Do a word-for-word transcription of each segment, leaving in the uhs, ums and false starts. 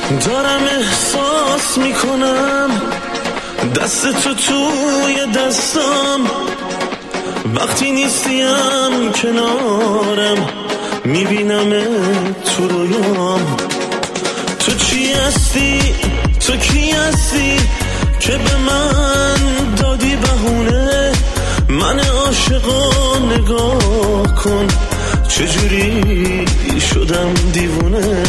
دارم احساس میکنم دست تو توی دستم، وقتی نیستیم کنارم میبینم تو رویام. تو چی هستی؟ تو کی هستی که به من دادی بهونه؟ من عاشقا نگاه کن چجوری شدم دیوونه.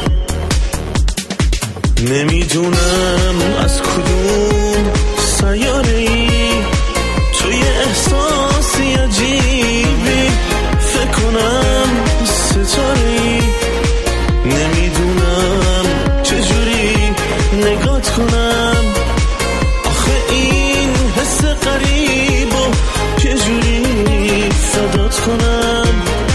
نمیدونم از کدوم سیاره‌ای توی احساسی عجیبی، فکر کنم ستاره‌ای. نمیدونم چجوری نگات کنم، آخه این حس غریبو چجوری فدات کنم.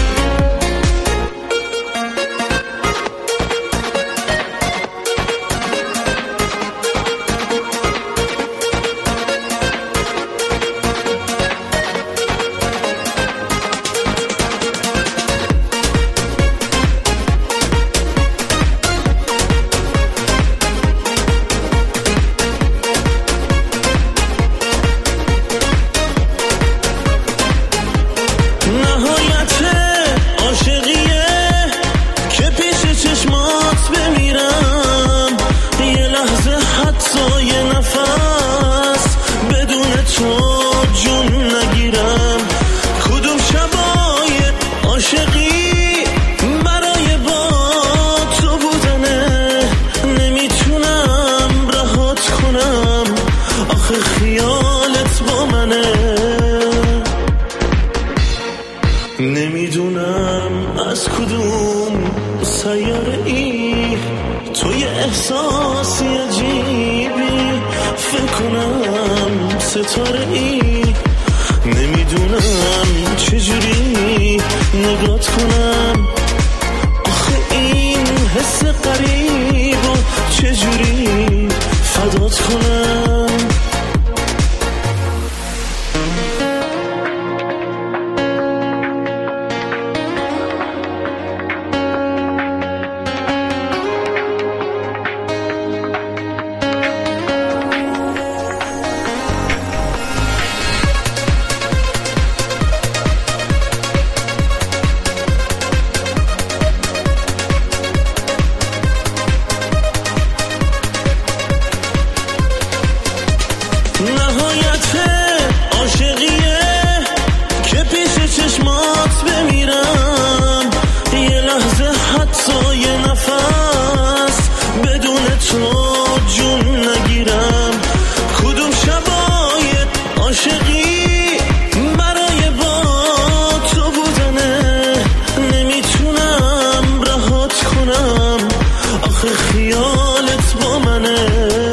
نمیدونم از کدوم سیاره ای توی احساسی عجیبی، فکر کنم ستاره ای. نمیدونم چجوری نگات کنم، آخه این حس غریبو چجوری فدات کنم. نهایت عاشقیه که پیش چشمات بمیرم، یه لحظه حتی یه نفس بدون تو جون نگیرم. کدوم شبای عاشقی برای با تو بودنه، نمیتونم رهات کنم، آخه خیالت با منه.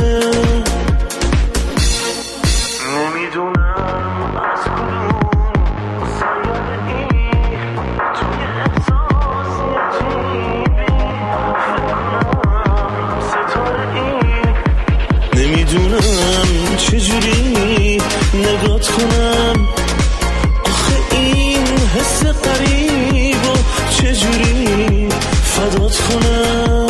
نمیدونم چجوری نگات کنم، آخه این حس غریبو چجوری فدات کنم.